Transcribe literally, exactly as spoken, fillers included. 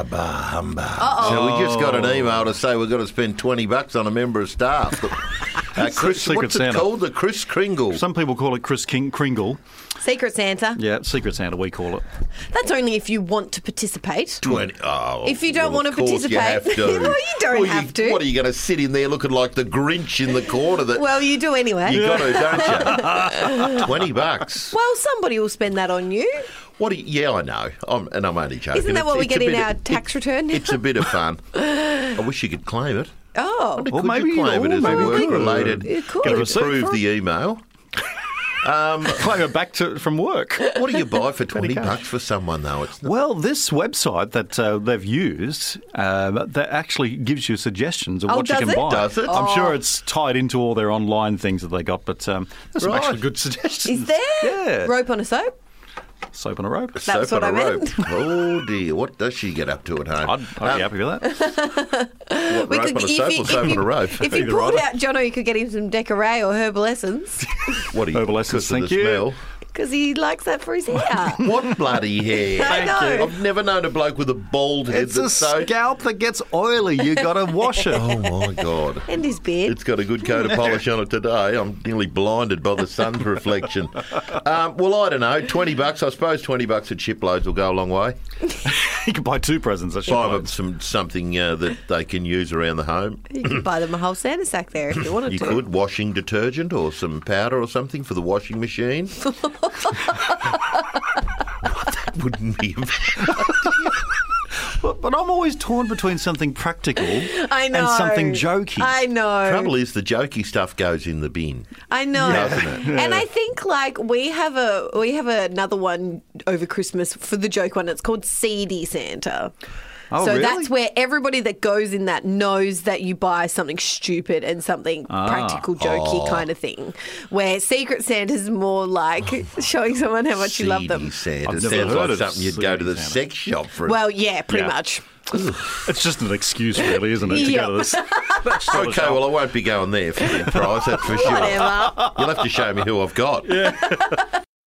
bah humbug. So we just got an email to say we've got to spend twenty bucks on a member of staff. Uh, Chris, Secret what's Santa. it called? The Chris Kringle. Some people call it Chris King- Kringle. Secret Santa. Yeah, Secret Santa, we call it. That's only if you want to participate. twenty. Oh, If you don't well, want of to course you have participate, to. well, you don't Well, have to. What are you going to sit in there looking like the Grinch in the corner? That Well, you do anyway. you got to, don't you? Twenty bucks. Well, somebody will spend that on you. What? Do you, yeah, I know. I'm, and I'm only joking. Isn't that It's- what we it's a get in bit our of- tax it- return? It's a bit of fun. I wish you could claim it. Oh, Could Well, maybe you claim it you- as a maybe you could. work-related? You could. Get a receipt Approve for it. the email. Claim it back to from work. What do you buy for twenty cash. bucks for someone though? It's not. Well, this website that uh, they've used, uh, that actually gives you suggestions of Oh, what you does can it? buy. Does it? I'm sure it's tied into all their online things that they got, but um, there's some Right. actually good suggestions. is there Yeah. rope on a soap? Soap on a rope. That's Soap what on a I rope. meant. Oh dear, what does she get up to at home? I'd, I'd be happy with that. What, We rope could- on a if soap you- or soap if on a rope? If you Either pulled either. out Jono, you could get him some Decoray or Herbal Essence What do you? Herbal Essence, because of thank the you. smell. because he likes that for his hair. What bloody hair? I know. I've never known a bloke with a bald head It's a that's so. scalp that gets oily. You got to wash it. Oh my god. And his beard. It's got a good coat of polish on it today. I'm nearly blinded by the sun's reflection. Um, well, I don't know. Twenty bucks. I suppose twenty bucks at shiploads will go a long way. You can buy two presents. At Buy them Shiploads. some something uh, that they can use around the home. You could buy them a whole Santa sack there if you wanted You to. could washing detergent or some powder or something for the washing machine. That wouldn't be. But, but I'm always torn between something practical I know. and something jokey. I know. Trouble is, the jokey stuff goes in the bin. I know. Doesn't it? And I think like we have a we have another one over Christmas for the joke one. It's called Seedy Santa. Oh, so really? that's where everybody that goes in that knows that you buy something stupid and something Ah. practical, jokey Oh. kind of thing. Where Secret Santa's more like showing someone how much you love them. Seedy Santa. I've never Sounds heard like of something you'd go to the Seedy Santa. sex shop for. Well, yeah, pretty Yeah. much. It's just an excuse, really, isn't it, to Yep. go to this? that sort of Okay, shop. well, I won't be going there for the prize, that's for sure. Whatever. You'll have to show me who I've got.